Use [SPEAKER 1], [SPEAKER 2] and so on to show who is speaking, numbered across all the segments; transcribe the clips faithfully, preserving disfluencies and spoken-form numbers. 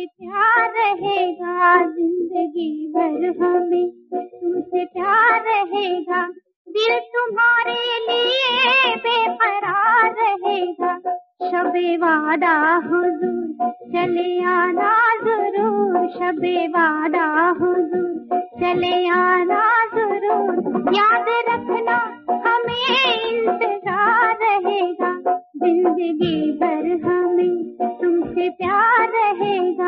[SPEAKER 1] तुमसे प्यार रहेगा जिंदगी भर हमें, तुमसे प्यार रहेगा, दिल तुम्हारे लिए बेकरार रहेगा। शबे वादा हुजूर चले आना जरूर, शबे वादा हुजूर चले आना जरूर, याद रखना हमें इंतजार रहेगा, जिंदगी भर हमें तुमसे प्यार रहेगा।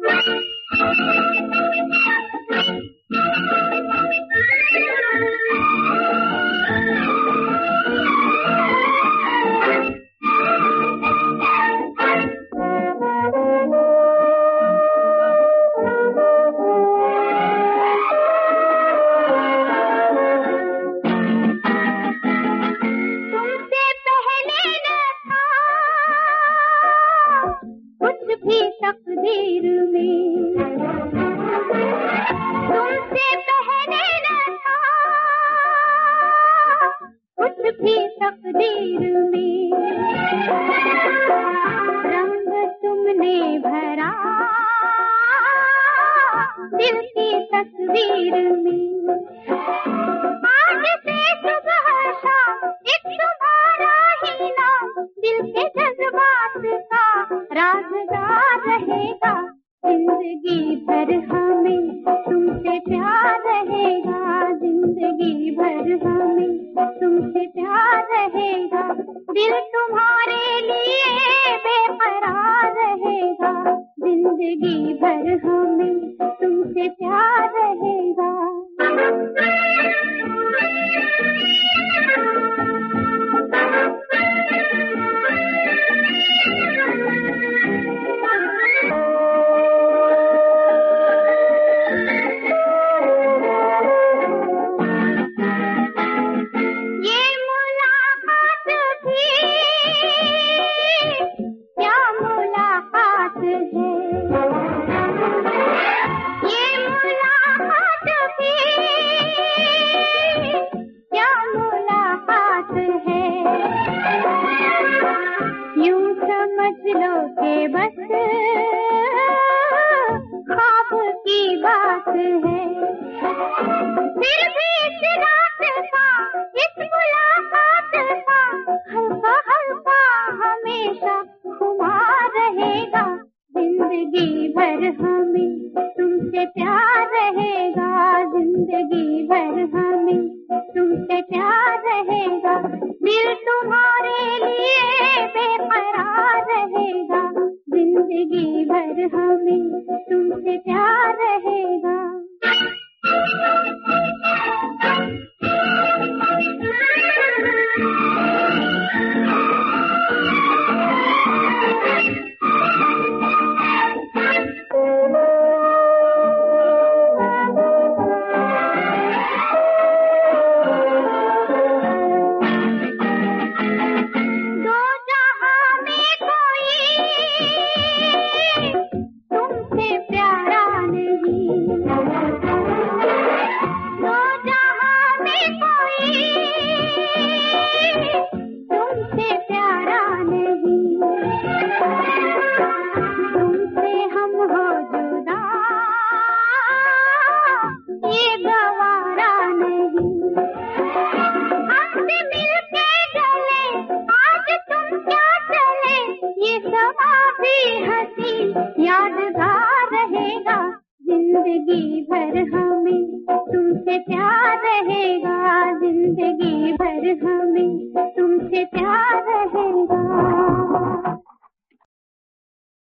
[SPEAKER 1] भी तकदीर में तुमसे पहले न था, कुछ भी तकदीर में रंग तुमने भरा दिल की तस्वीर में। आज से सुबह शाम एक तुम्हारा ही नाम, दिल के जज्बात का राज़दार रहेगा, जिंदगी भर हमें तुमसे प्यार रहेगा, जिंदगी भर हमें तुमसे प्यार रहेगा, दिल तुम्हारे लिए बेकरार रहेगा, जिंदगी भर हमें तुमसे प्यार रहेगा। बस ख्वाब की बात है, फिर भी इस रात का इस मुलाकात का हल्का हल्का हमेशा खुमार रहेगा, जिंदगी भर हमें तुमसे प्यार रहेगा, जिंदगी भर हमें तुमसे प्यार रहेगा, दिल तुम्हारे लिए बेकरार रहेगा, जिंदगी भर हमें तुमसे प्यार रहेगा। यादगार रहेगा, जिंदगी भर हमें तुमसे प्यार रहेगा, जिंदगी भर हमें तुमसे प्यार रहेगा।